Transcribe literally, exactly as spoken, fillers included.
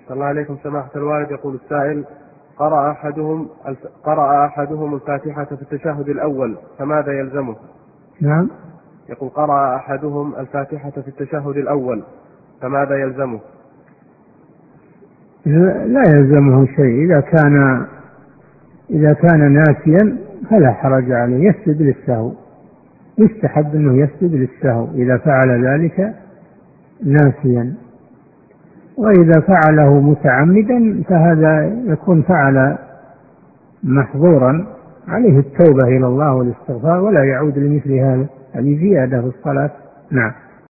صلى الله عليكم سماحة الوالد. يقول السائل: قرأ أحدهم قرأ أحدهم الفاتحة في التشهد الأول، فماذا يلزمه؟ نعم. يقول: قرأ أحدهم الفاتحة في التشهد الأول، فماذا يلزمه؟ لا يلزمه شيء. إذا كان إذا كان ناسيا فلا حرج عليه، يسجد للسهو. يستحب أنه يسجد للسهو إذا فعل ذلك ناسيا. وإذا فعله متعمدا فهذا يكون فعل محظورا، عليه التوبة إلى الله والاستغفار، ولا يعود لمثل هذا. هذه زيادة في الصلاة. نعم.